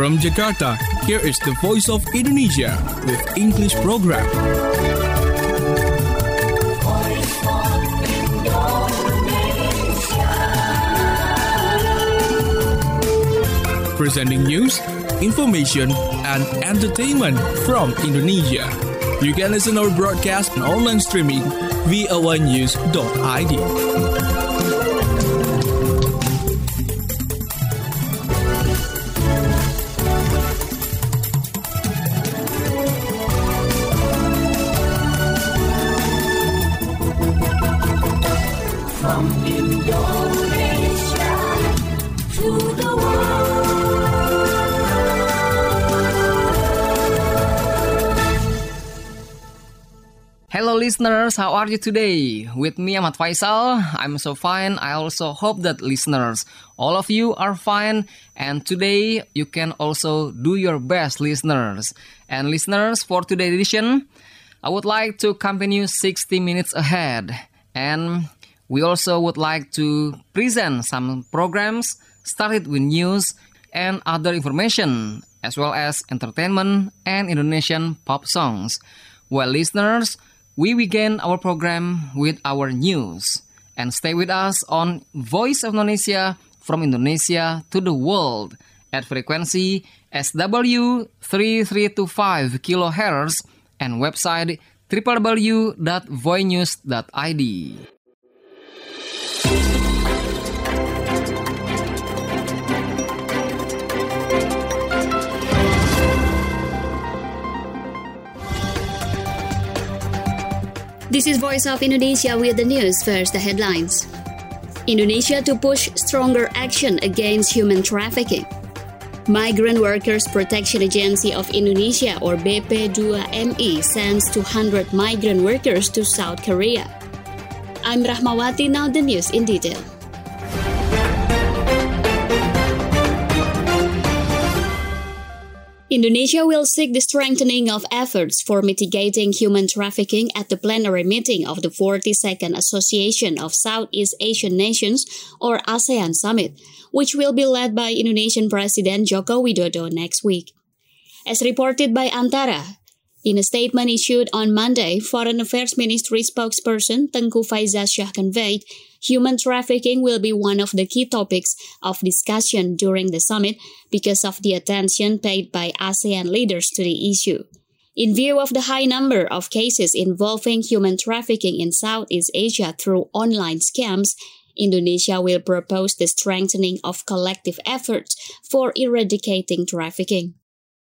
From Jakarta, here is the Voice of Indonesia with English program. Presenting news, information, and entertainment from Indonesia. You can listen our broadcast and online streaming via onenews.id. From Indonesia to the world. Hello listeners, how are you today? With me Ahmad Faisal, I'm so fine. I also hope that listeners, all of you are fine. And today you can also do your best, listeners. And listeners, for today's edition, I would like to accompany you 60 minutes ahead. And we also would like to present some programs started with news and other information, as well as entertainment and Indonesian pop songs. Well, listeners, we begin our program with our news. And stay with us on Voice of Indonesia from Indonesia to the world at frequency SW 3325 kHz and website www.voinews.id. This is Voice of Indonesia with the news. First, the headlines. Indonesia to push stronger action against human trafficking. Migrant Workers Protection Agency of Indonesia or BP2MI sends 200 migrant workers to South Korea. I'm Rahmawati, now the news in detail. Indonesia will seek the strengthening of efforts for mitigating human trafficking at the plenary meeting of the 42nd Association of Southeast Asian Nations or ASEAN Summit, which will be led by Indonesian President Joko Widodo next week. As reported by Antara, in a statement issued on Monday, Foreign Affairs Ministry spokesperson Tengku Faizasyah conveyed human trafficking will be one of the key topics of discussion during the summit because of the attention paid by ASEAN leaders to the issue. In view of the high number of cases involving human trafficking in Southeast Asia through online scams, Indonesia will propose the strengthening of collective efforts for eradicating trafficking.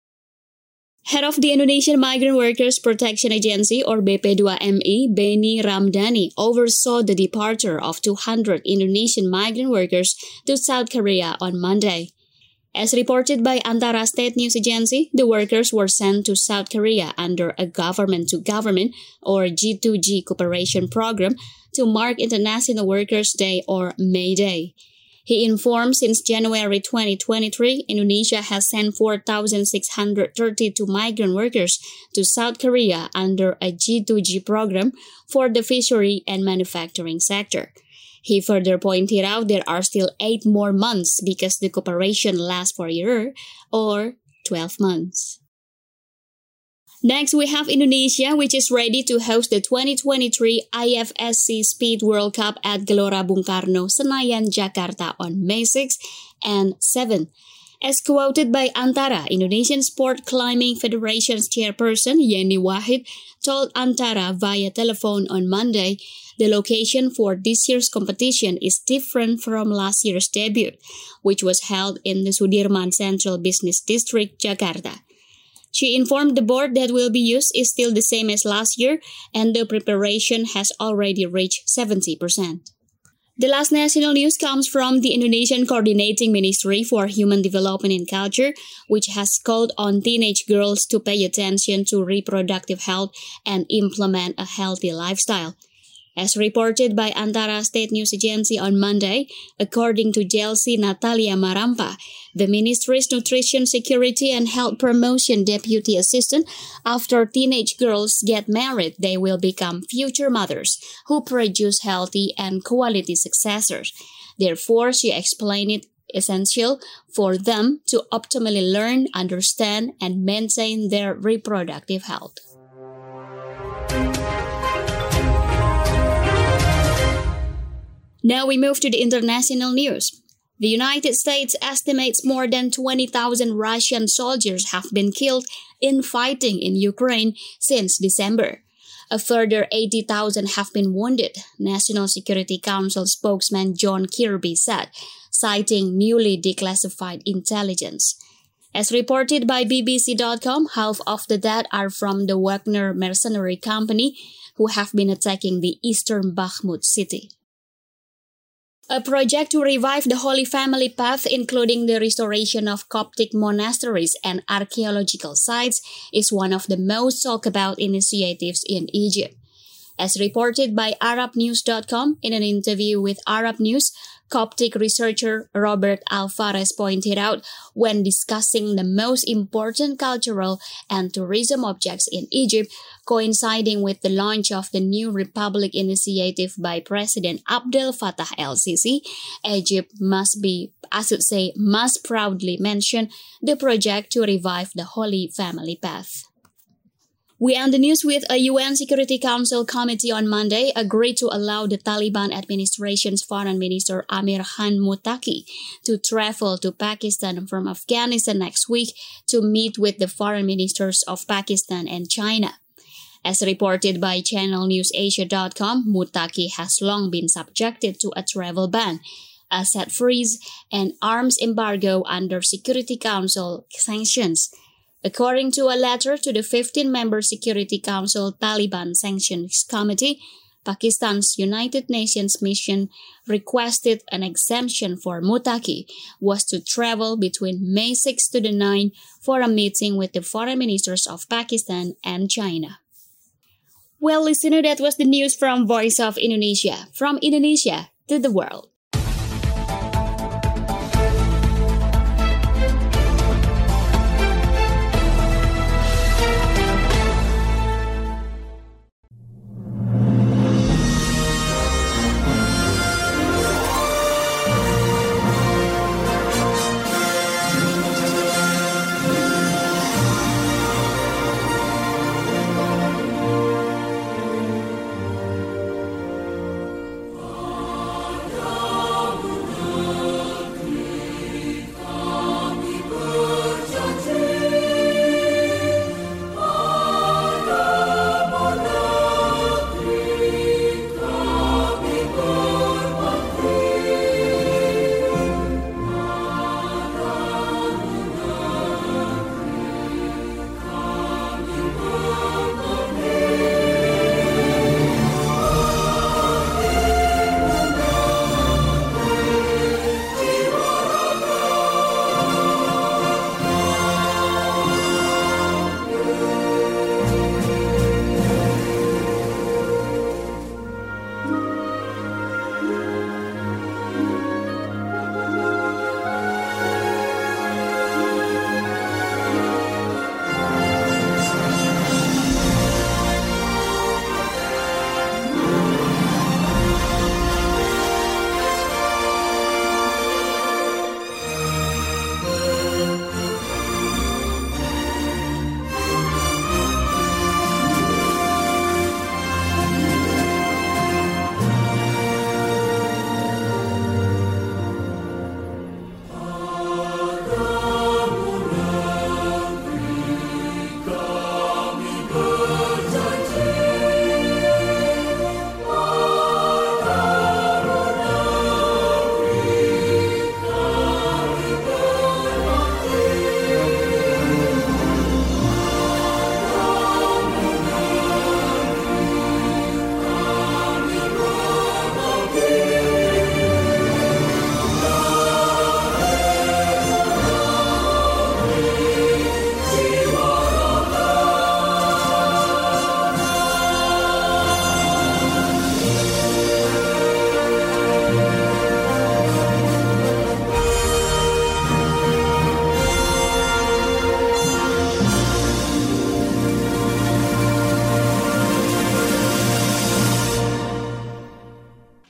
Head of the Indonesian Migrant Workers Protection Agency or BP2MI, Beni Ramdhani, oversaw the departure of 200 Indonesian migrant workers to South Korea on Monday. As reported by Antara State News Agency, the workers were sent to South Korea under a government-to-government or G2G cooperation program to mark International Workers' Day or May Day. He informed since January 2023, Indonesia has sent 4,632 migrant workers to South Korea under a G2G program for the fishery and manufacturing sector. He further pointed out there are still 8 more months because the cooperation lasts for a year or 12 months. Next, we have Indonesia, which is ready to host the 2023 IFSC Speed World Cup at Gelora Bung Karno, Senayan, Jakarta on May 6 and 7. As quoted by Antara, Indonesian Sport Climbing Federation's chairperson Yeni Wahid told Antara via telephone on Monday, the location for this year's competition is different from last year's debut, which was held in the Sudirman Central Business District, Jakarta. She informed the board that will be used is still the same as last year and the preparation has already reached 70%. The last national news comes from the Indonesian Coordinating Ministry for Human Development and Culture, which has called on teenage girls to pay attention to reproductive health and implement a healthy lifestyle. As reported by Antara State News Agency on Monday, according to Jelsi Natalia Marampa, the Ministry's Nutrition Security and Health Promotion Deputy Assistant, after teenage girls get married, they will become future mothers who produce healthy and quality successors. Therefore, she explained it essential for them to optimally learn, understand, and maintain their reproductive health. Now we move to the international news. The United States estimates more than 20,000 Russian soldiers have been killed in fighting in Ukraine since December. A further 80,000 have been wounded, National Security Council spokesman John Kirby said, citing newly declassified intelligence. As reported by BBC.com, half of the dead are from the Wagner mercenary company, who have been attacking the eastern Bakhmut city. A project to revive the Holy Family path, including the restoration of Coptic monasteries and archaeological sites, is one of the most talked about initiatives in Egypt. As reported by ArabNews.com in an interview with Arab News, Coptic researcher Robert Alvarez pointed out when discussing the most important cultural and tourism objects in Egypt, coinciding with the launch of the New Republic initiative by President Abdel Fattah el-Sisi, Egypt must proudly mention the project to revive the Holy Family path. We end the news with a UN Security Council committee on Monday agreed to allow the Taliban administration's Foreign Minister Amir Khan Muttaqi to travel to Pakistan from Afghanistan next week to meet with the foreign ministers of Pakistan and China. As reported by ChannelNewsAsia.com, Muttaqi has long been subjected to a travel ban, asset freeze, and arms embargo under Security Council sanctions. According to a letter to the 15-member Security Council Taliban Sanctions Committee, Pakistan's United Nations mission requested an exemption for Muttaqi was to travel between May 6 to the 9 for a meeting with the foreign ministers of Pakistan and China. Well, listener, that was the news from Voice of Indonesia. From Indonesia to the world.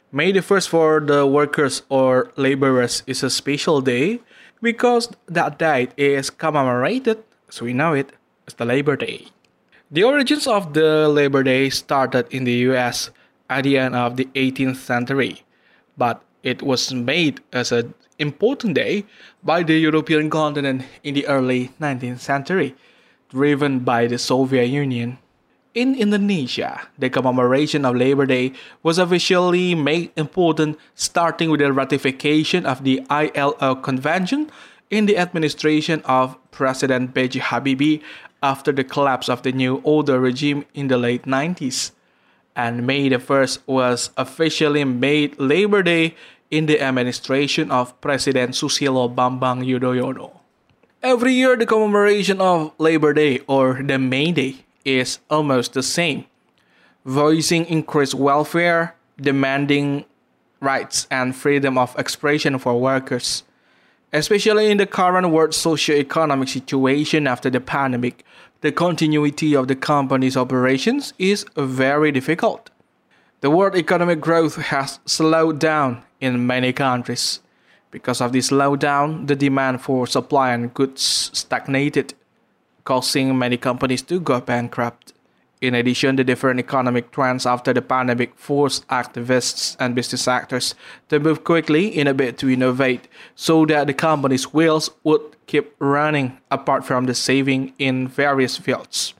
May the 1st for the workers or laborers is a special day because that date is commemorated, as we know it, as the Labor Day. The origins of the Labor Day started in the US at the end of the 18th century, but it was made as an important day by the European continent in the early 19th century, driven by the Soviet Union. In Indonesia, the commemoration of Labor Day was officially made important starting with the ratification of the ILO Convention in the administration of President B.J. Habibie after the collapse of the New Order regime in the late 90s. And May the 1st was officially made Labor Day in the administration of President Susilo Bambang Yudhoyono. Every year, the commemoration of Labor Day or the May Day is almost the same, voicing increased welfare, demanding rights and freedom of expression for workers. Especially in the current world socio-economic situation after the pandemic, the continuity of the company's operations is very difficult. The world economic growth has slowed down in many countries. Because of this slowdown, the demand for supply and goods stagnated, causing many companies to go bankrupt. In addition, the different economic trends after the pandemic forced activists and business actors to move quickly in a bid to innovate so that the company's wheels would keep running apart from the saving in various fields.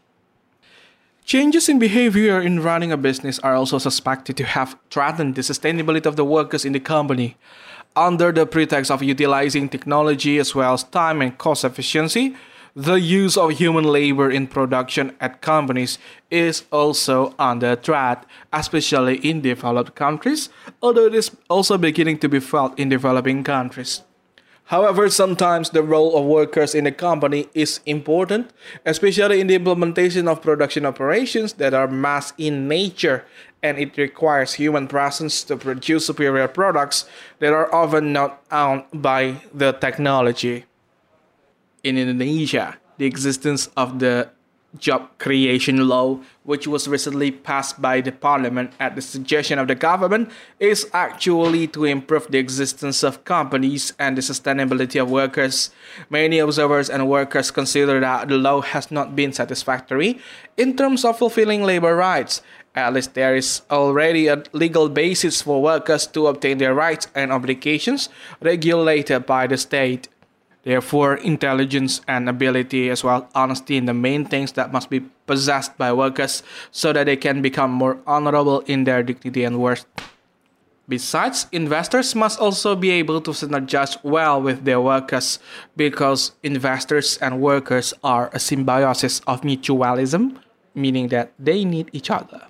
Changes in behavior in running a business are also suspected to have threatened the sustainability of the workers in the company. Under the pretext of utilizing technology as well as time and cost efficiency, the use of human labor in production at companies is also under threat, especially in developed countries, although it is also beginning to be felt in developing countries. However, sometimes the role of workers in a company is important, especially in the implementation of production operations that are mass in nature, and it requires human presence to produce superior products that are often not owned by the technology. In Indonesia, the existence of the Job Creation Law, which was recently passed by the parliament at the suggestion of the government, is actually to improve the existence of companies and the sustainability of workers. Many observers and workers consider that the law has not been satisfactory in terms of fulfilling labor rights. At least there is already a legal basis for workers to obtain their rights and obligations regulated by the state. Therefore, intelligence and ability as well as honesty in the main things that must be possessed by workers so that they can become more honorable in their dignity and worth. Besides, investors must also be able to synergize well with their workers because investors and workers are a symbiosis of mutualism, meaning that they need each other.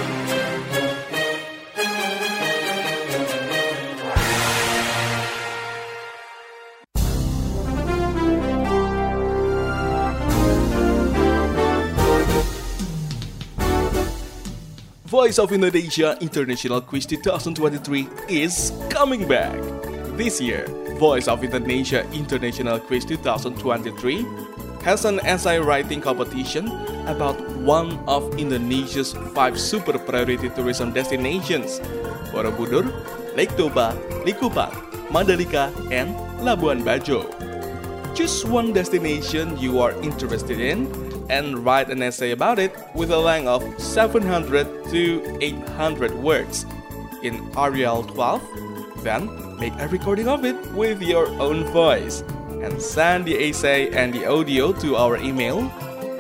Voice of Indonesia International Quiz 2023 is coming back. This year, Voice of Indonesia International Quiz 2023 has an essay writing competition about one of Indonesia's 5 super priority tourism destinations: Borobudur, Lake Toba, Likupang, Mandalika, and Labuan Bajo. Choose one destination you are interested in and write an essay about it with a length of 700 to 800 words in Arial 12. Then make a recording of it with your own voice and send the essay and the audio to our email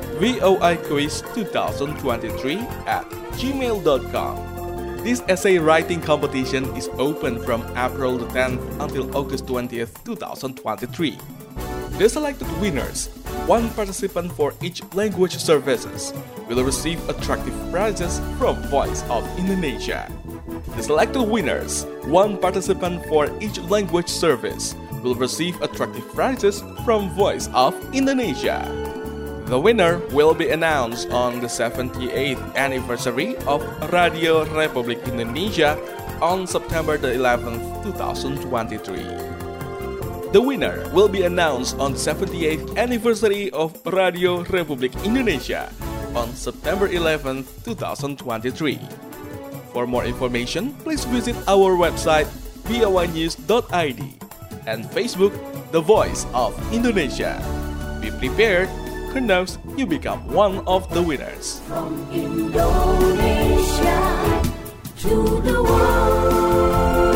voiquiz2023@gmail.com. This essay writing competition is open from April the 10th until August 20th, 2023. The selected winners, one participant for each language services, will receive attractive prizes from Voice of Indonesia. The selected winners, one participant for each language service, will receive attractive prizes from Voice of Indonesia. The winner will be announced on the 78th anniversary of Radio Republik Indonesia on September the 11th, 2023. The winner will be announced on the 78th anniversary of Radio Republik Indonesia on September 11th, 2023. For more information, please visit our website voanews.id and Facebook The Voice of Indonesia. Be prepared, who knows, you become one of the winners. From Indonesia to the world.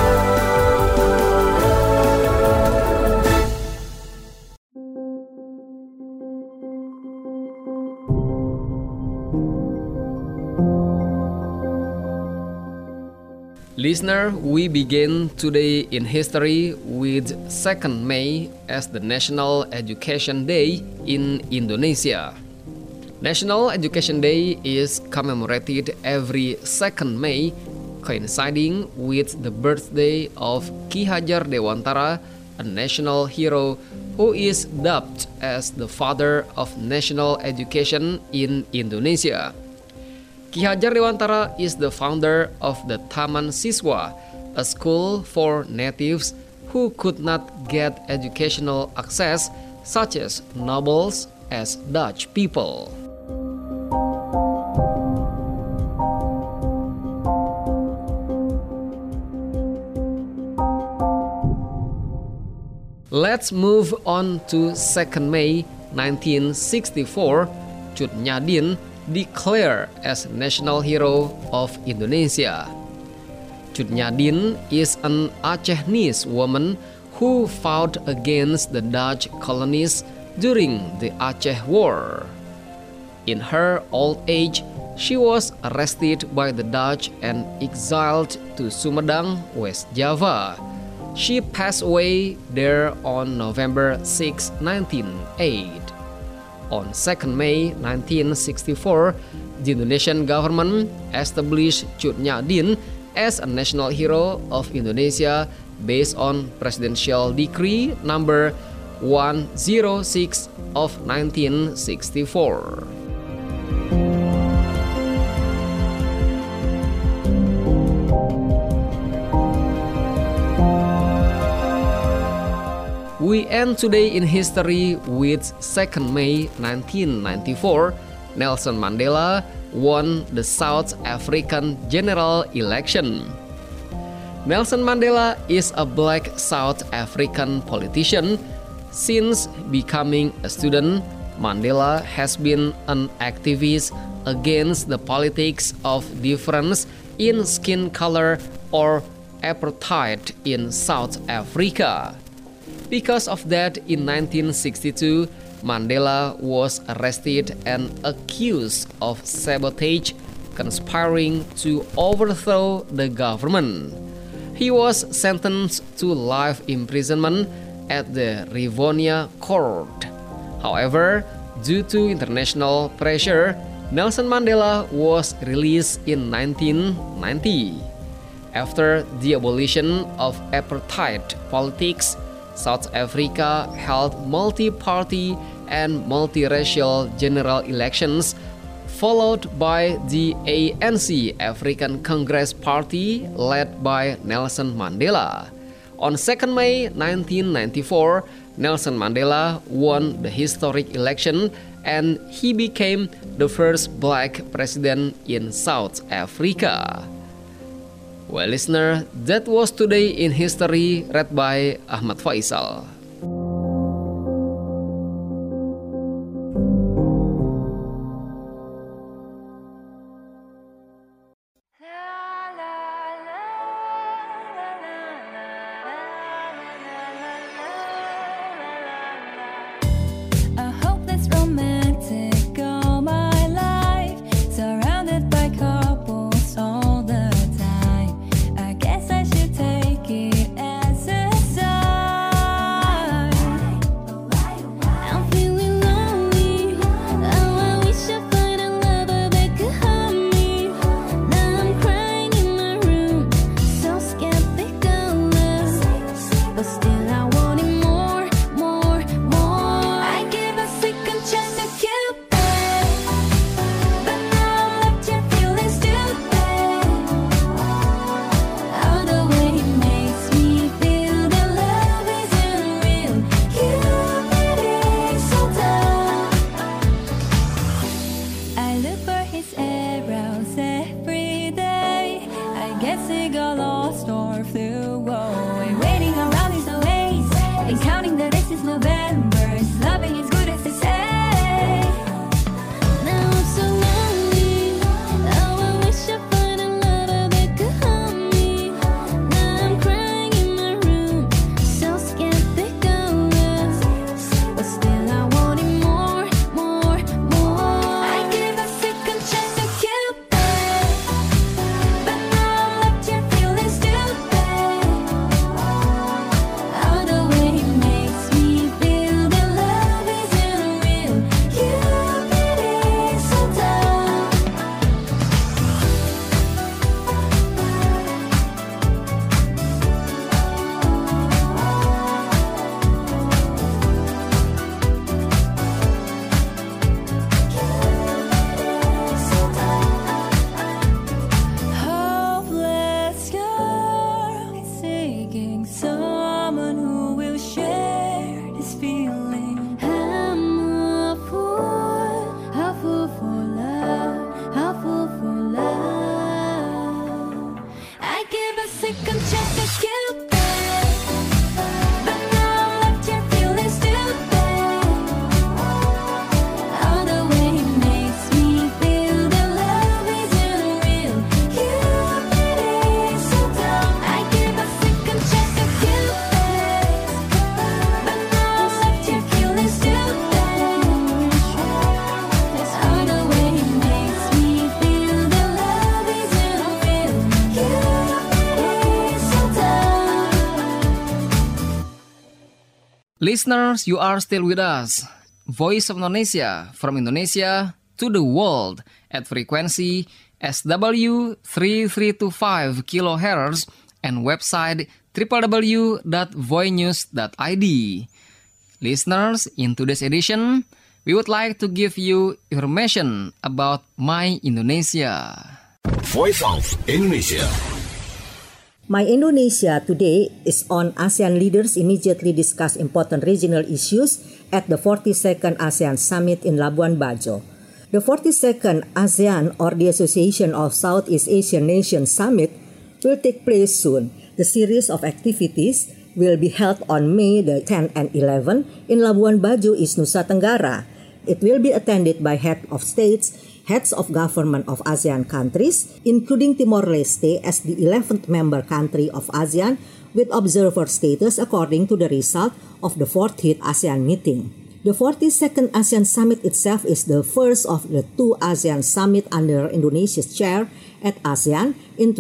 Listener, we begin today in history with 2nd May as the National Education Day in Indonesia. National Education Day is commemorated every 2nd May, coinciding with the birthday of Ki Hajar Dewantara, a national hero who is dubbed as the father of national education in Indonesia. Ki Hajar Dewantara is the founder of the Taman Siswa, a school for natives who could not get educational access, such as nobles as Dutch people. Let's move on to 2nd May 1964. Cut Nyak declared as national hero of Indonesia. Cut Nyak is an Acehese woman who fought against the Dutch colonies during the Aceh War. In her old age, she was arrested by the Dutch and exiled to Sumedang, West Java. She passed away there on November 6, 1908. On 2nd May 1964, the Indonesian government established Cut Nyak as a national hero of Indonesia based on Presidential Decree number 106 of 1964. We end today in history with 2nd May 1994. Nelson Mandela won the South African general election. Nelson Mandela is a black South African politician. Since becoming a student, Mandela has been an activist against the politics of difference in skin color or apartheid in South Africa. Because of that, in 1962, Mandela was arrested and accused of sabotage, conspiring to overthrow the government. He was sentenced to life imprisonment at the Rivonia court. However, due to international pressure, Nelson Mandela was released in 1990. After the abolition of apartheid politics, South Africa held multi-party and multiracial general elections, followed by the ANC African Congress Party led by Nelson Mandela. On 2nd May 1994, Nelson Mandela won the historic election and he became the first black president in South Africa. Well, listener, that was Today in History, read by Ahmad Faisal. I guess I should take it as a sign. November. Loving is good as they say. Now I'm so lonely. How I wish I find a lover that could hold me. Now I'm crying in my room, so scared they go us. But still I wanted more, more, more. I gave a second chance to Cupid, but now I'm left here feeling stupid. All the way he makes me feel that love isn't real. Cupid is so dumb. Hopeless girl is seeking someone who will share this feeling. I'm a fool for love, a fool for love. I give a second chance to Cupid, but now I'm left here feeling stupid. All the way he makes me feel that love isn't real. Cupid is so dumb. I give a second chance to Cupid, but now I'm left here feeling stupid. All the way he makes me feel that love isn't real. Cupid is so dumb. Listeners, you are still with us. Voice of Indonesia, from Indonesia to the world at frequency SW 3325 kHz and website www.voinews.id. Listeners, in today's edition, we would like to give you information about My Indonesia. Voice of Indonesia. My Indonesia today is on ASEAN leaders immediately discuss important regional issues at the 42nd ASEAN Summit in Labuan Bajo. The 42nd ASEAN, or the Association of Southeast Asian Nations Summit, will take place soon. The series of activities will be held on May the 10th and 11th in Labuan Bajo, East Nusa Tenggara. It will be attended by heads of states, heads of government of ASEAN countries, including Timor-Leste as the 11th member country of ASEAN with observer status according to the result of the 40th ASEAN meeting. The 42nd ASEAN Summit itself is the first of the two ASEAN Summit under Indonesia's chair at ASEAN in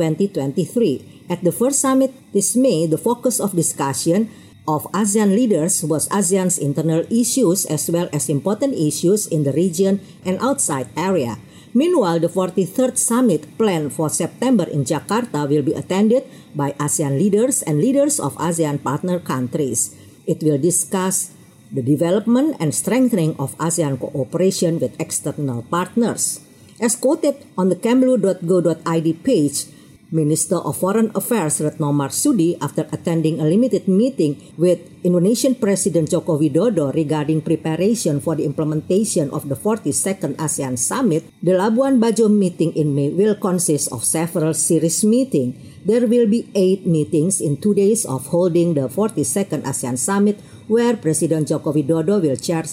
2023. At the first summit this May, the focus of discussion of ASEAN leaders was ASEAN's internal issues as well as important issues in the region and outside area. Meanwhile, the 43rd summit planned for September in Jakarta will be attended by ASEAN leaders and leaders of ASEAN partner countries. It will discuss the development and strengthening of ASEAN cooperation with external partners. As quoted on the kemlu.go.id page, Minister of Foreign Affairs Retno Marsudi, after attending a limited meeting with Indonesian President Joko Widodo regarding preparation for the implementation of the 42nd ASEAN Summit, the Labuan Bajo meeting in May will consist of several series meetings. There will be 8 meetings in 2 days of holding the 42nd ASEAN Summit, where President Joko Widodo will chair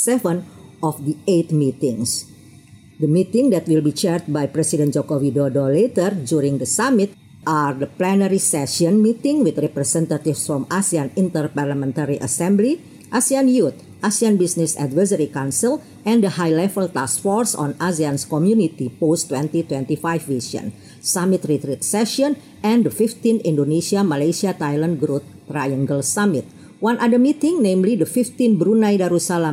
7 of the 8 meetings. The meeting that will be chaired by President Joko Widodo later during the summit are the plenary session meeting with representatives from ASEAN Interparliamentary Assembly, ASEAN Youth, ASEAN Business Advisory Council, and the High-Level Task Force on ASEAN's Community Post-2025 Vision, Summit Retreat Session, and the 15th Indonesia-Malaysia-Thailand Growth Triangle Summit. One other meeting, namely the 15th Brunei Darussalam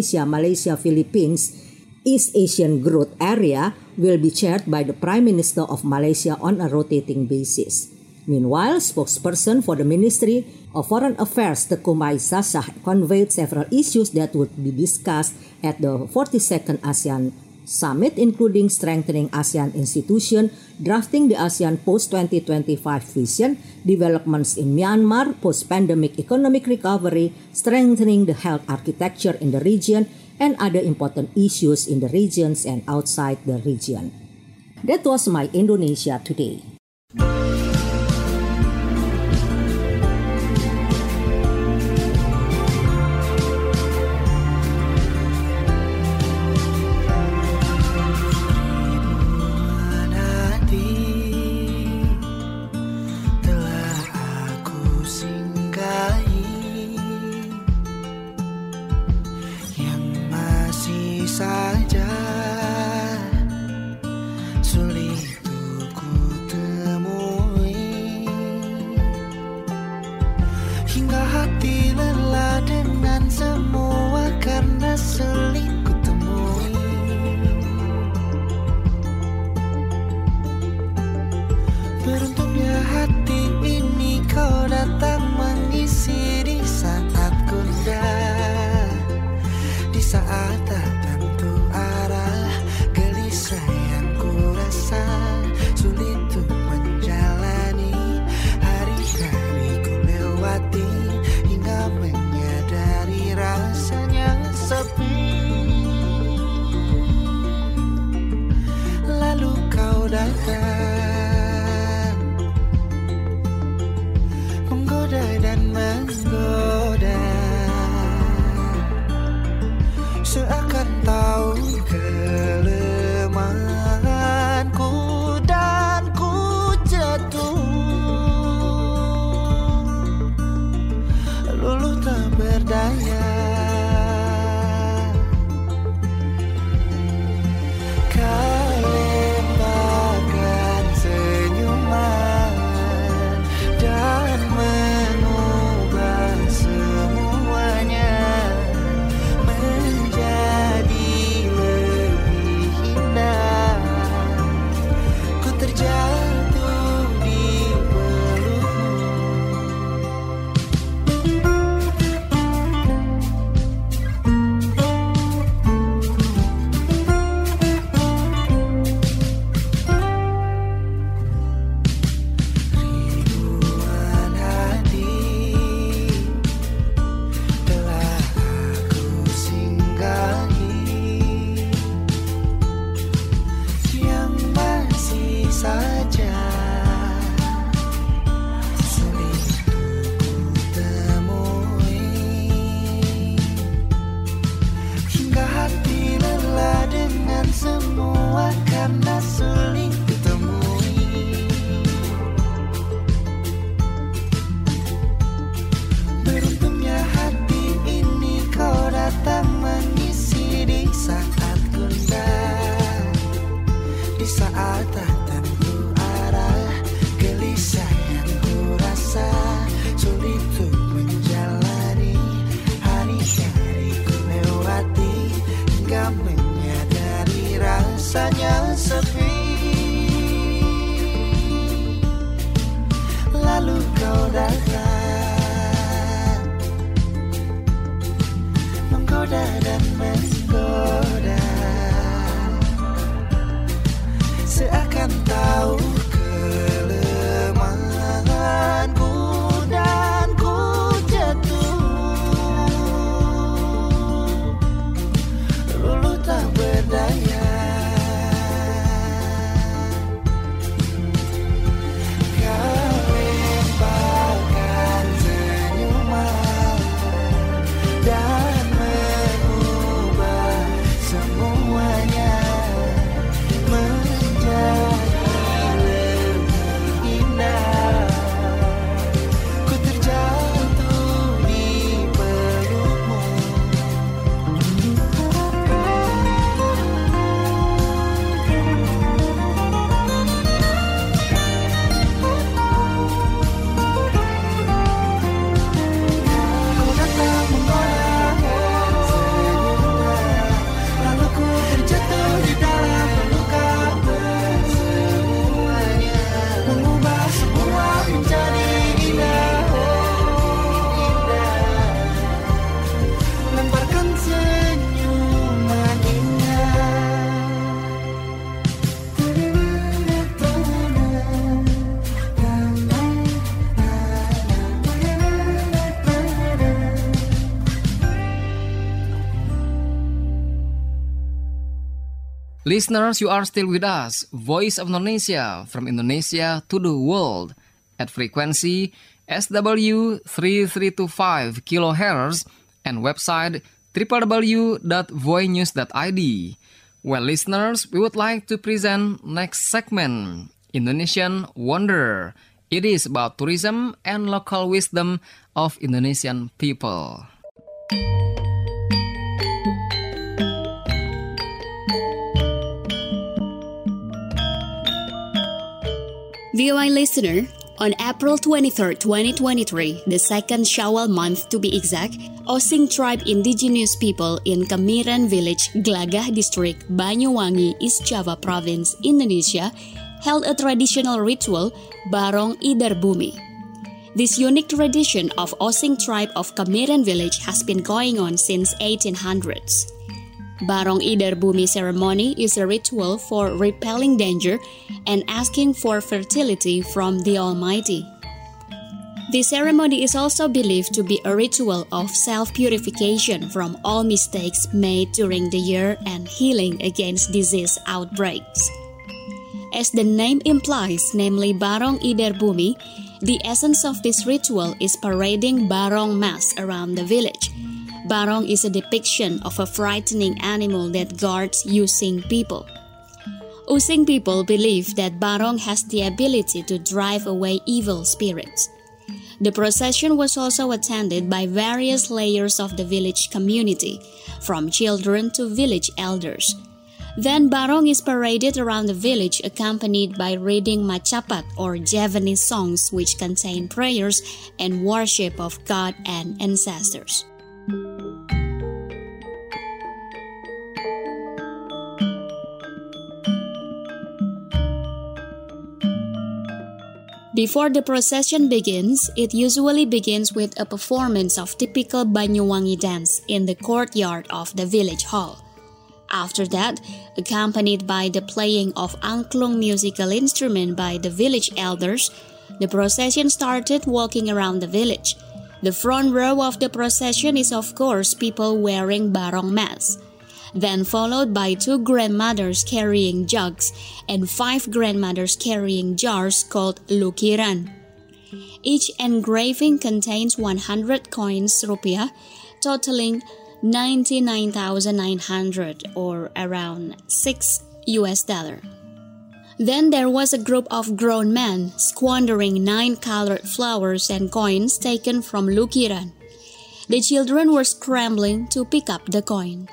Indonesia-Malaysia-Philippines East Asian Growth Area, will be chaired by the Prime Minister of Malaysia on a rotating basis. Meanwhile, spokesperson for the Ministry of Foreign Affairs Teuku Maizasah conveyed several issues that would be discussed at the 42nd ASEAN Summit, including strengthening ASEAN institutions, drafting the ASEAN Post-2025 Vision, developments in Myanmar, post-pandemic economic recovery, strengthening the health architecture in the region, and other important issues in the regions and outside the region. That was My Indonesia Today. Beruntungnya hati ini kau datang mengisi di saat gundah, di saat tak tentu arah, gelisah yang ku rasa, sulit untuk menjalani hari-hari ku lewati, hingga menyadari rasanya sepi. Lalu kau datang, menggoda dan menggoda, seakan tahu kelemahanku dan ku jatuh, luluh tak berdaya. Rasanya sepi, lalu kau datang, menggoda dan menggoda, seakan tahu kelemahanku dan ku jatuh, luluh tak berdaya. Listeners, you are still with us, Voice of Indonesia, from Indonesia to the world, at frequency SW 3325 kHz and website www.voinews.id. Well, listeners, we would like to present next segment, Indonesian Wonder. It is about tourism and local wisdom of Indonesian people. VOA listener, on April 23, 2023, the second Shawwal month to be exact, Osing tribe indigenous people in Kemiren village, Glagah district, Banyuwangi, East Java province, Indonesia, held a traditional ritual, Barong Ider Bumi. This unique tradition of Osing tribe of Kemiren village has been going on since 1800s. Barong Ider Bumi ceremony is a ritual for repelling danger and asking for fertility from the Almighty. This ceremony is also believed to be a ritual of self-purification from all mistakes made during the year and healing against disease outbreaks. As the name implies, namely Barong Ider Bumi, the essence of this ritual is parading Barong Mas around the village. Barong is a depiction of a frightening animal that guards Using people. Using people believe that Barong has the ability to drive away evil spirits. The procession was also attended by various layers of the village community, from children to village elders. Then Barong is paraded around the village accompanied by reading Macapat or Javanese songs which contain prayers and worship of God and ancestors. Before the procession begins, it usually begins with a performance of typical Banyuwangi dance in the courtyard of the village hall. After that, accompanied by the playing of angklung musical instrument by the village elders, the procession started walking around the village. The front row of the procession is of course people wearing barong mats, then followed by 2 grandmothers carrying jugs and 5 grandmothers carrying jars called lukiran. Each engraving contains 100 coins rupiah, totaling 99,900 or around $6. Then there was a group of grown men squandering 9 colored flowers and coins taken from lukiran. The children were scrambling to pick up the coins.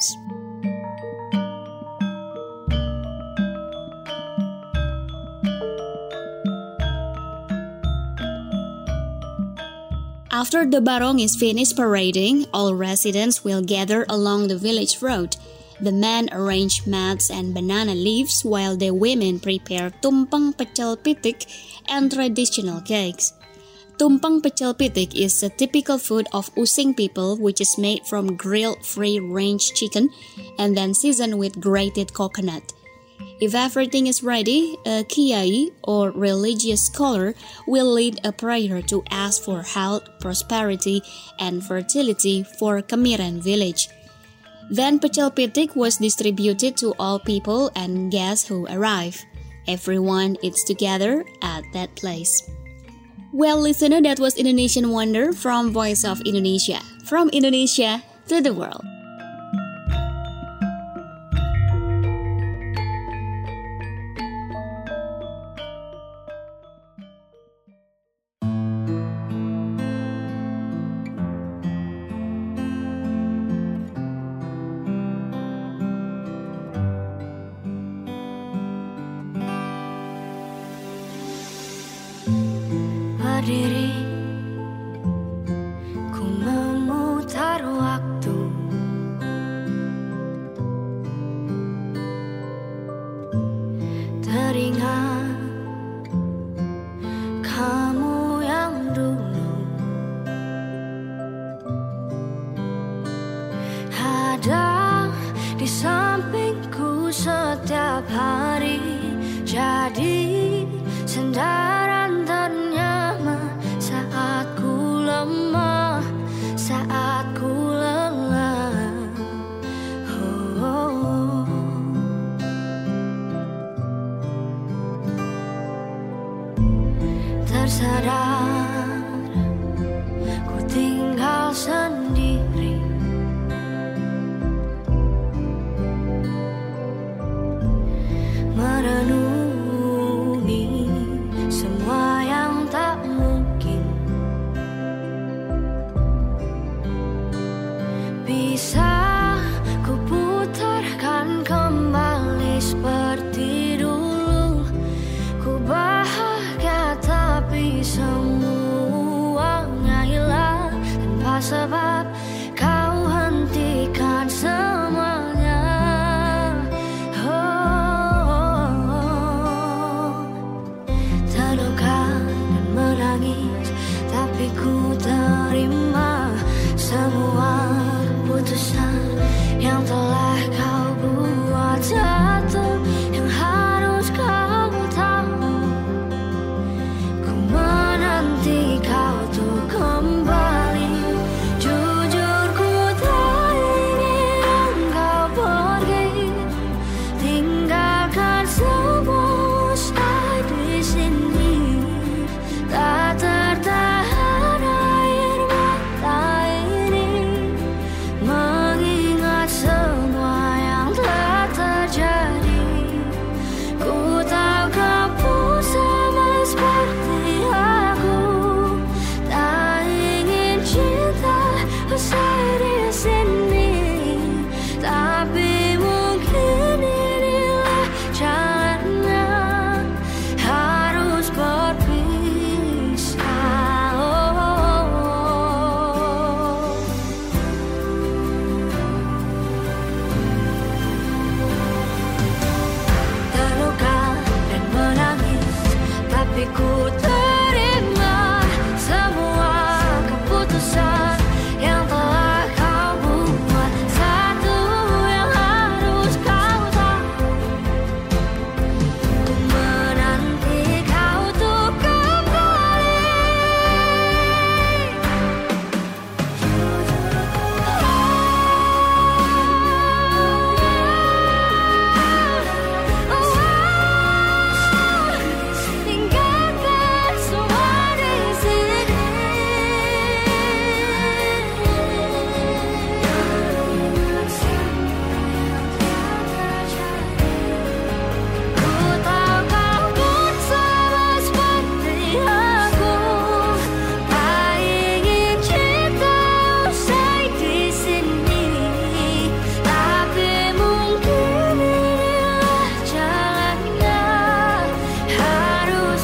After the barong is finished parading, all residents will gather along the village road. The men arrange mats and banana leaves while the women prepare tumpeng pecel pitik and traditional cakes. Tumpeng pecel pitik is a typical food of Using people which is made from grilled free-range chicken and then seasoned with grated coconut. If everything is ready, a kiai or religious scholar will lead a prayer to ask for health, prosperity, and fertility for Kemiren village. Then pecel pitik was distributed to all people and guests who arrive. Everyone eats together at that place. Well, listener, that was Indonesian Wonder from Voice of Indonesia. From Indonesia to the world. Berdiri, ku memutar waktu. Teringat kamu yang dulu ada di sampingku setiap hari, jadi sandaran ternyaman saat ku lemah, saat ku lelah. Oh, oh. Tersadar ku tinggal sendiri, merenungi semua yang tak mungkin bisa ku putarkan kembali seperti dulu. Ku bahagia tapi semua terluka dan menangis, tapi ku terima semua keputusan yang telah kau buat. Satu yang harus kau tahu, ku menanti kau tuh kembali. Jujur ku tak ingin engkau pergi, tinggalkan semua usai di sini. Tak tertahan air mata ini, mengingat semua yang telah terjadi. Ku tahu kau pun sama seperti aku, tak ingin cinta usai di sini. Tapi mungkin inilah jalannya, harus berpisah. Terluka dan menangis, tapi ku terima semua keputusan yang telah kau buat. Satu yang harus kau tahu, ku menanti kau tuh kembali. Tinggalkan semua di sini. Ku tahu kau pun sama seperti aku, tak ingin cinta usai di sini. Tapi mungkin inilah jalannya, harus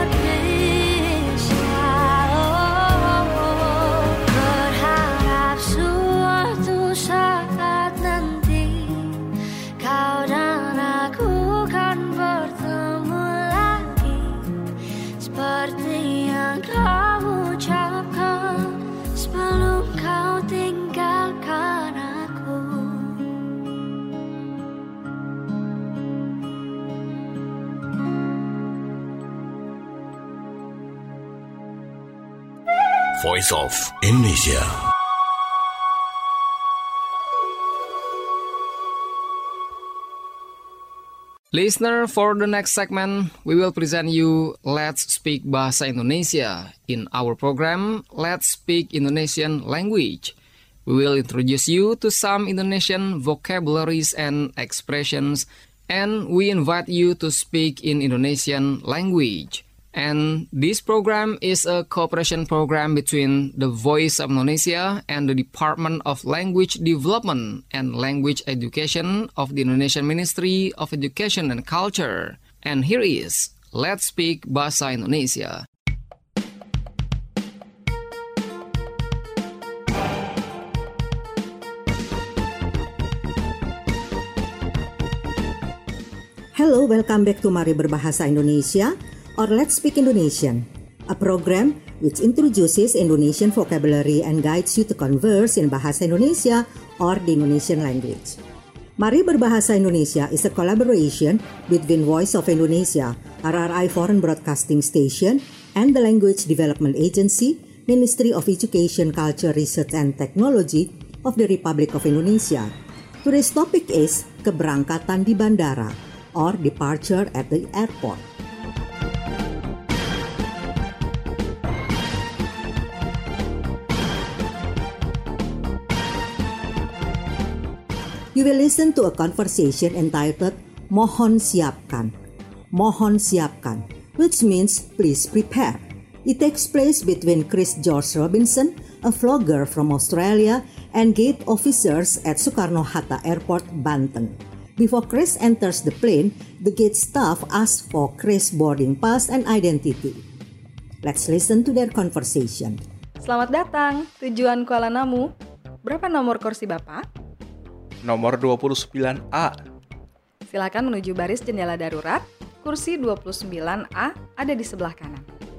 berpisah. Berharap suatu saat nanti kau dan aku kan bertemu lagi, seperti yang kau ucapkan sebelum kau tinggalkan aku. Voice of Indonesia. Listener, for the next segment, we will present you Let's Speak Bahasa Indonesia. In our program, Let's Speak Indonesian Language. We will introduce you to some Indonesian vocabularies and expressions, and we invite you to speak in Indonesian language. And this program is a cooperation program between the Voice of Indonesia and the Department of Language Development and Language Education of the Indonesian Ministry of Education and Culture. And here is Let's Speak Bahasa Indonesia. Hello, welcome back to Mari Berbahasa Indonesia, or Let's Speak Indonesian, a program which introduces Indonesian vocabulary and guides you to converse in Bahasa Indonesia or the Indonesian language. Mari Berbahasa Indonesia is a collaboration between Voice of Indonesia, RRI Foreign Broadcasting Station, and the Language Development Agency, Ministry of Education, Culture, Research and Technology of the Republic of Indonesia. Today's topic is keberangkatan di bandara, or departure at the airport. You will listen to a conversation entitled Mohon Siapkan. Mohon Siapkan, which means please prepare. It takes place between Chris George Robinson, a vlogger from Australia, and gate officers at Soekarno-Hatta Airport, Banten. Before Chris enters the plane, the gate staff asks for Chris' boarding pass and identity. Let's listen to their conversation. Selamat datang, tujuan Kuala Namu. Berapa nomor kursi Bapak? Nomor 29A. Silakan menuju baris jendela darurat. kursi 29A ada di sebelah kanan.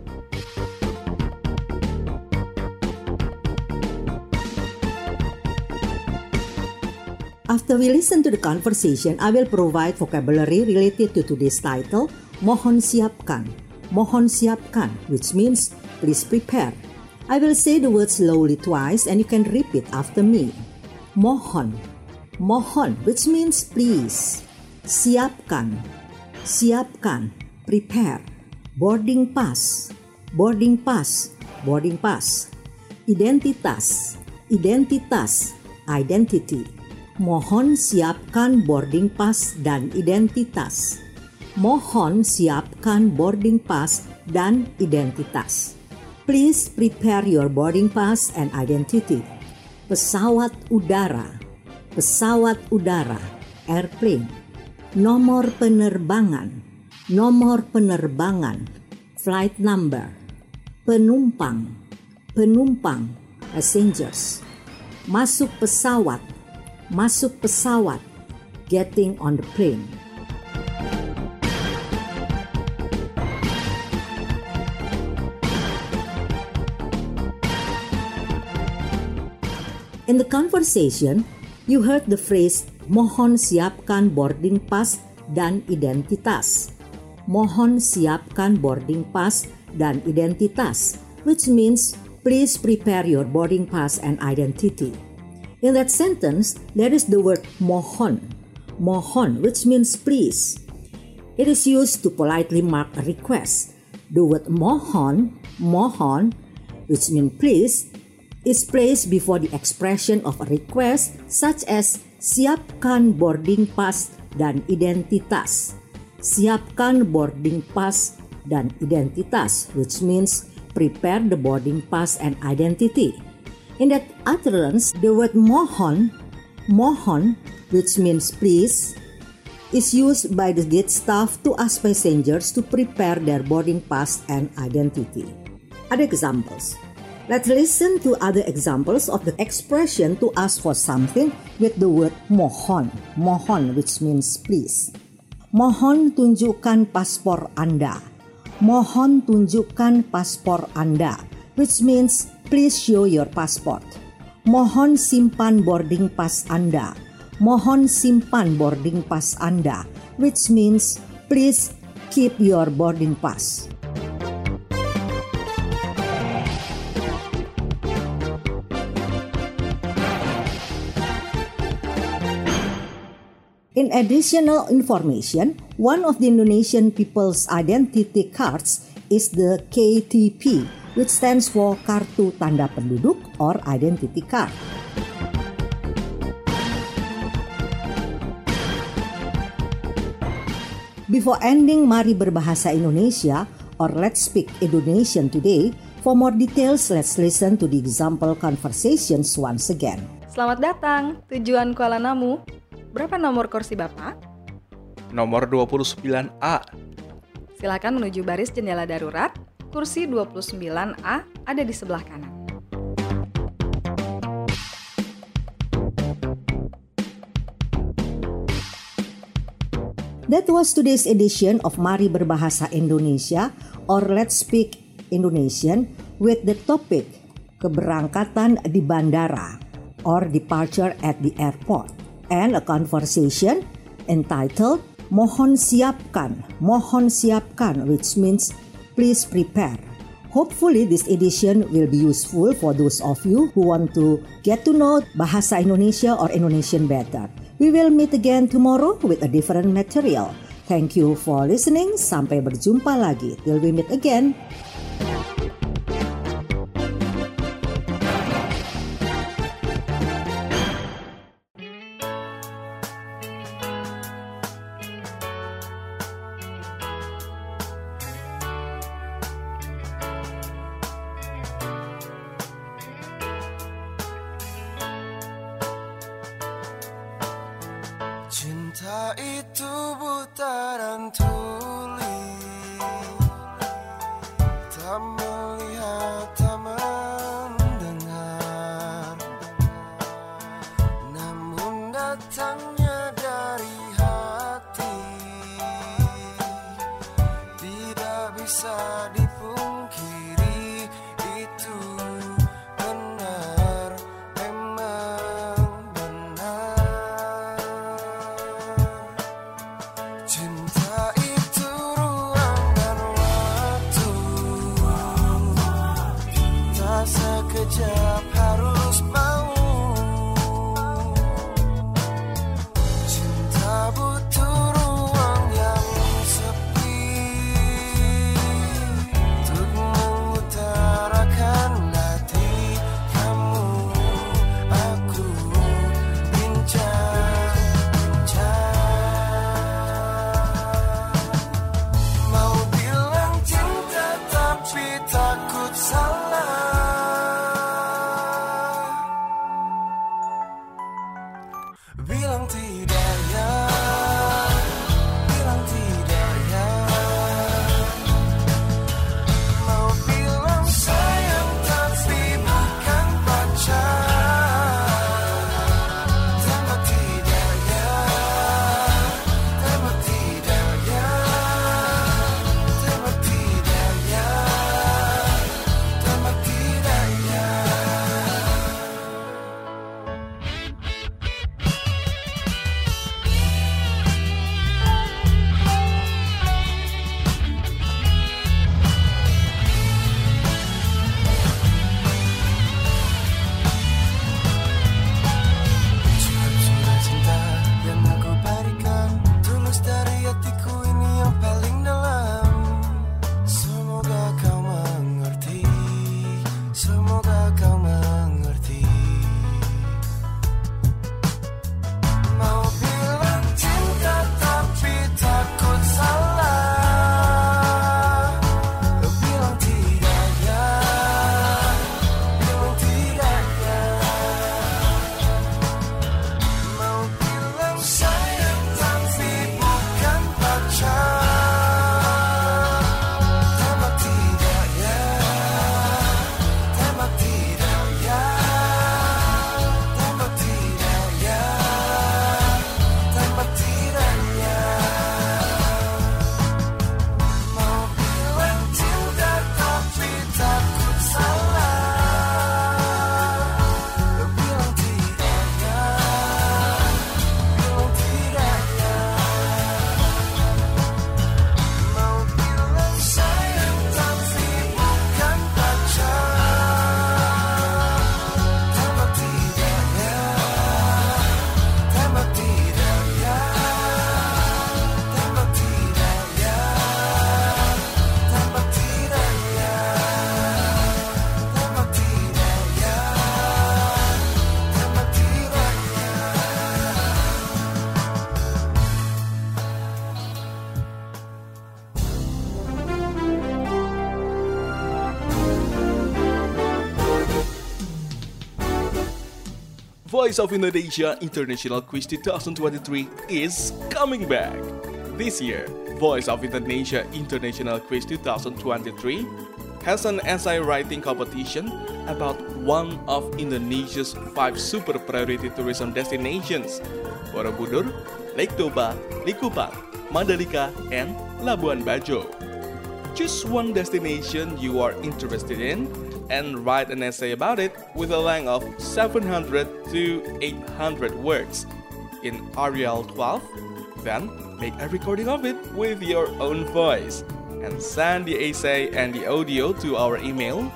After we listen to the conversation, I will provide vocabulary related to today's title, Mohon siapkan. Mohon siapkan, which means please prepare. I will say the word slowly twice and you can repeat after me. Mohon. Mohon, which means please. Siapkan. Siapkan. Prepare. Boarding pass. Boarding pass. Boarding pass. Identitas. Identitas. Identity. Mohon siapkan boarding pass dan identitas. Mohon siapkan boarding pass dan identitas. Please prepare your boarding pass and identity. Pesawat udara. Pesawat udara. Airplane. Nomor penerbangan. Nomor penerbangan. Flight number. Penumpang. Penumpang. Passengers. Masuk pesawat. Masuk pesawat. Getting on the plane. In the conversation, you heard the phrase mohon siapkan boarding pass dan identitas. Mohon siapkan boarding pass dan identitas, which means please prepare your boarding pass and identity. In that sentence, there is the word mohon. Mohon, which means please. It is used to politely mark a request. The word mohon, which means please, is placed before the expression of a request such as siapkan boarding pass dan identitas. Siapkan boarding pass dan identitas, which means prepare the boarding pass and identity. In that utterance, the word mohon, which means please, is used by the gate staff to ask passengers to prepare their boarding pass and identity. Other examples. Let's listen to other examples of the expression to ask for something with the word mohon. Mohon, which means please. Mohon tunjukkan paspor Anda. Mohon tunjukkan paspor Anda, which means please show your passport. Mohon simpan boarding pass Anda. Mohon simpan boarding pass Anda, which means please keep your boarding pass. In additional information, one of the Indonesian people's identity cards is the KTP, which stands for Kartu Tanda Penduduk or Identity Card. Before ending Mari Berbahasa Indonesia or Let's Speak Indonesian today, for more details, let's listen to the example conversations once again. Selamat datang, tujuan Kuala Namu. Berapa nomor kursi Bapak? Nomor 29A. Silakan menuju baris jendela darurat. Kursi 29A ada di sebelah kanan. That was today's edition of Mari Berbahasa Indonesia or Let's Speak Indonesian with the topic keberangkatan di bandara or departure at the airport and a conversation entitled Mohon siapkan, which means please prepare. Hopefully this edition will be useful for those of you who want to get to know Bahasa Indonesia or Indonesian better. We will meet again tomorrow with a different material. Thank you for listening. Sampai berjumpa lagi. Till we meet again. Cinta itu buta dan tuli, tak melihat, tak mendengar, namun datangnya dari hati. dipungkiri, itu benar, memang benar. Cinta itu ruang dan waktu, tak sekejap harus mau. Cinta butuh ruang yang sepi untuk mengutarakan hati. Kamu, aku bincang-bincang. Mau bilang cinta tapi takut salah. Bilang tidak ya, bilang tidak ya. Mau bilang sayang tapi bukan pacar. Tembak tidak ya, tembak tidak ya, tembak tidak ya, tembak tidak ya. Surat cinta yang aku berikan, tulus dari hatiku ini yang paling dalam. Semoga kau mengerti, semoga kau mengerti. Mau bilang cinta tapi takut salah. Bilang tidak ya, bilang tidak ya. Mau bilang sayang tapi bukan pacar. Tembak tidak ya, tembak tidak ya, tembak tidak ya, tembak tidak ya. Mau bilang cinta tapi takut salah. Bilang tidak ya, bilang tidak ya. Mau bilang sayang tapi bukan pacar. Tembak tidak ya, tembak tidak ya, tembak tidak ya, tembak tidak ya, tembak tidak ya, tembak tidak Voice of Indonesia International Quiz 2023 is coming back. This year, Voice of Indonesia International Quiz 2023 has an essay writing competition about one of Indonesia's 5 super priority tourism destinations: Borobudur, Lake Toba, Likupang, Mandalika, and Labuan Bajo. Choose one destination you are interested in and write an essay about it with a length of 700 to 800 words in Arial 12. Then make a recording of it with your own voice and send the essay and the audio to our email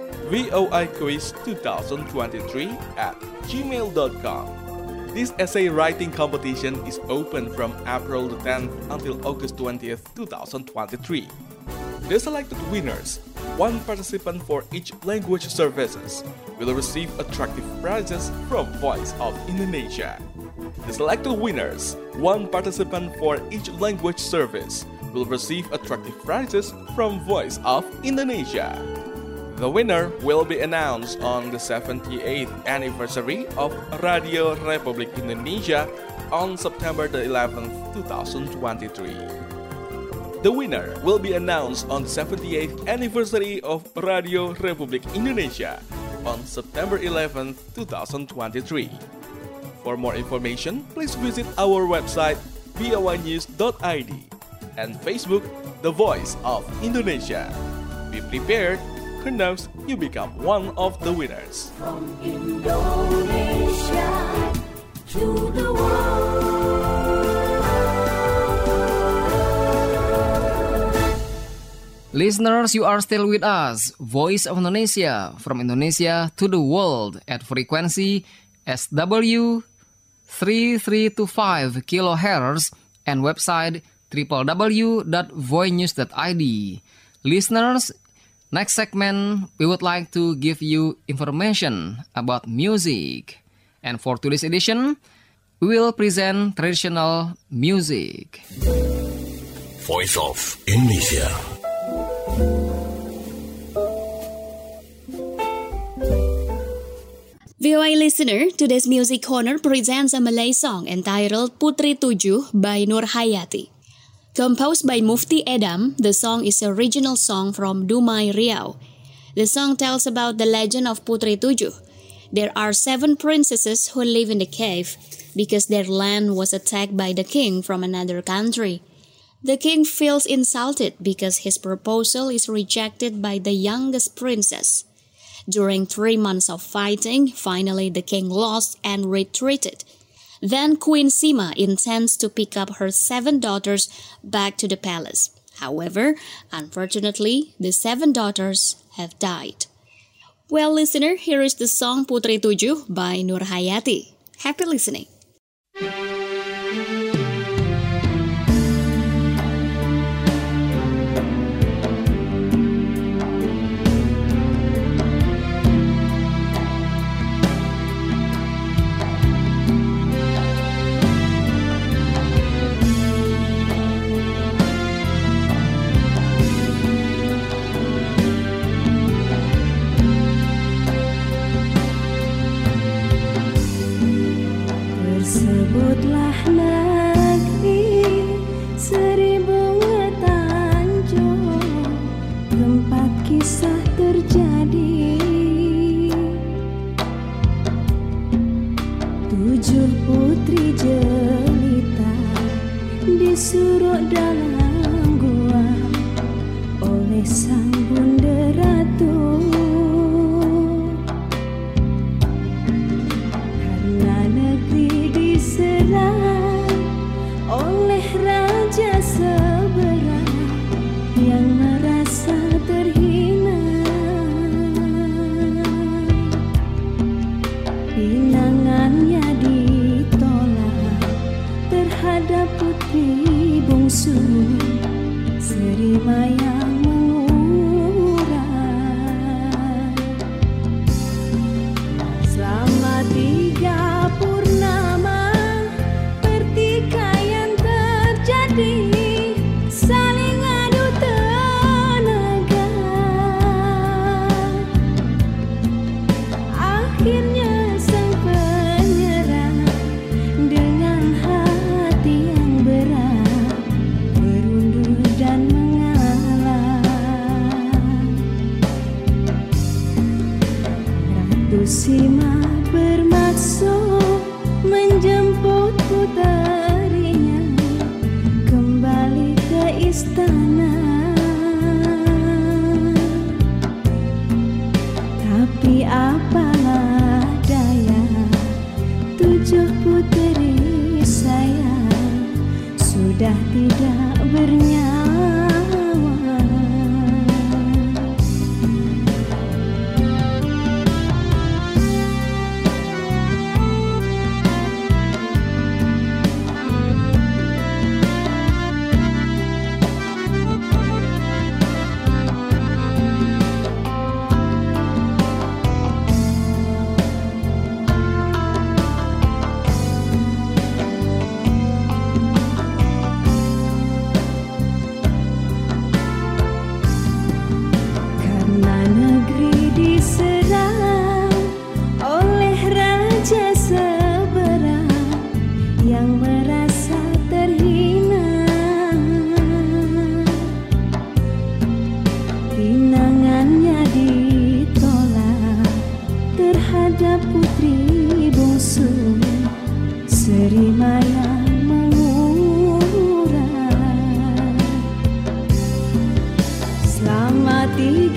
voiquiz2023@gmail.com. This essay writing competition is open from April the 10th until August 20th, 2023. The selected winners, one participant for each language services, will receive attractive prizes from Voice of Indonesia. The selected winners, one participant for each language service, will receive attractive prizes from Voice of Indonesia. The winner will be announced on the 78th anniversary of Radio Republik Indonesia on September the 11th, 2023. The winner will be announced on the 78th anniversary of Radio Republik Indonesia on September 11th, 2023. For more information, please visit our website voanews.id and Facebook The Voice of Indonesia. Be prepared. Who knows, you become one of the winners. Indonesia to the world. Listeners, you are still with us. Voice of Indonesia, from Indonesia to the world at frequency SW 3325 kHz and website www.voinews.id. Listeners, next segment, we would like to give you information about music. And for today's edition, we will present traditional music. Voice of Indonesia. VOA listener, today's music corner presents a Malay song entitled Putri Tujuh by Nur Hayati. Composed by Mufti Edam, the song is a regional song from Dumai, Riau. The song tells about the legend of Putri Tujuh. There are 7 princesses who live in the cave because their land was attacked by the king from another country. The king feels insulted because his proposal is rejected by the youngest princess. During 3 months of fighting, finally the king lost and retreated. Then Queen Sima intends to pick up her 7 daughters back to the palace. However, unfortunately, the 7 daughters have died. Well, listener, here is the song Putri Tujuh by Nur Hayati. Happy listening. Tersebutlah negeri seribu tanjung, tempat kisah terjadi. 7 putri jelita disuruh dalam gua oleh sang bunda ratu. Diserang oleh raja seberang yang merasa terhina. Pinangannya ditolak terhadap putri bungsu Serima yang mengurat. Selama 3 purnama saling adu tenaga. Akhirnya sang penyerang dengan hati yang berat berundur dan mengalah. Ratu Sima bermaksud menjemput puterinya kembali ke istana, tapi apalah daya, 7 puteri saya sudah tidak bernyawa. Serima yang mengurat. Selama 3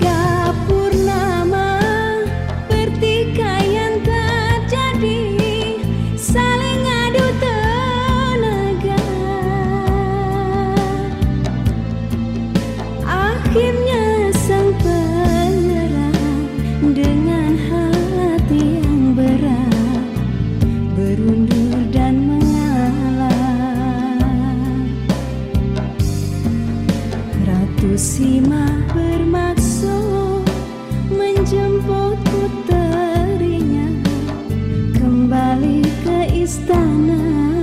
istana,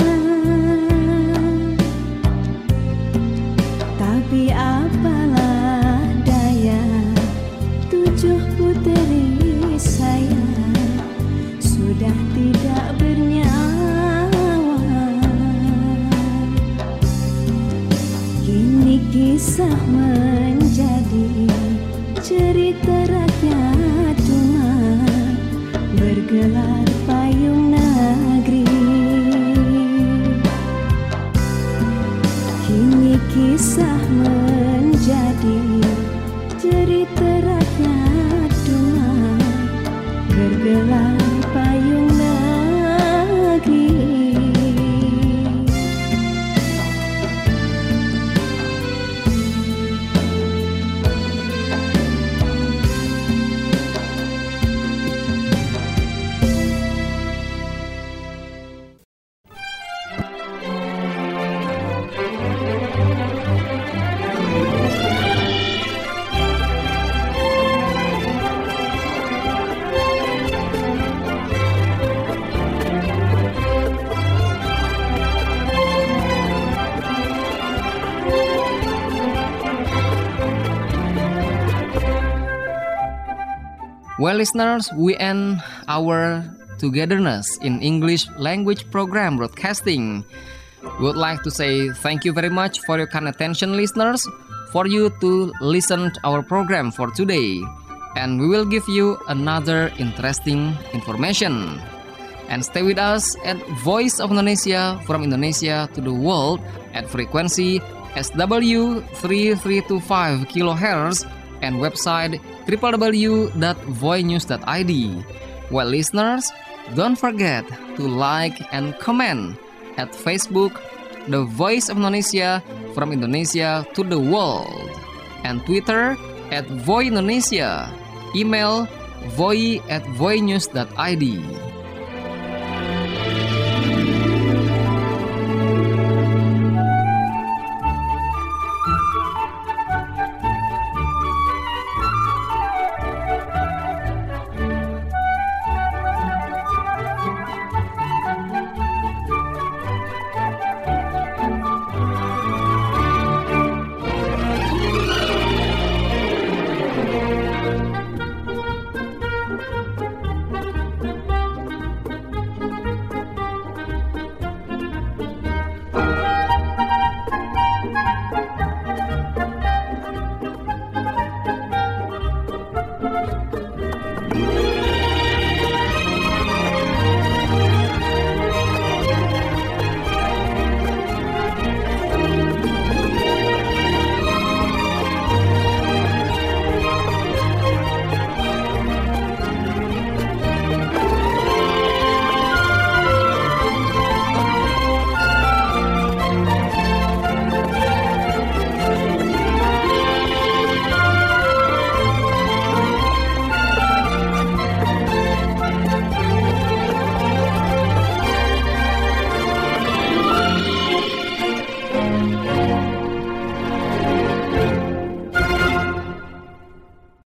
tapi apalah daya, 7 puteri saya sudah tidak bernyawa. Kini kisah menjadi cerita rakyat cuma bergelar payung negeri. Kini kisah menjadi cerita rakyat cuma bergelar payung negeri. Well, listeners, we end our togetherness in English language program broadcasting. We would like to say thank you very much for your kind attention, listeners, for you to listen to our program for today. And we will give you another interesting information. And stay with us at Voice of Indonesia from Indonesia to the world at frequency SW 3325 kHz and website www.voinews.id. Well, listeners, don't forget to like and comment at Facebook, The Voice of Indonesia from Indonesia to the world, and Twitter at Voi Indonesia, email voi@voinews.id.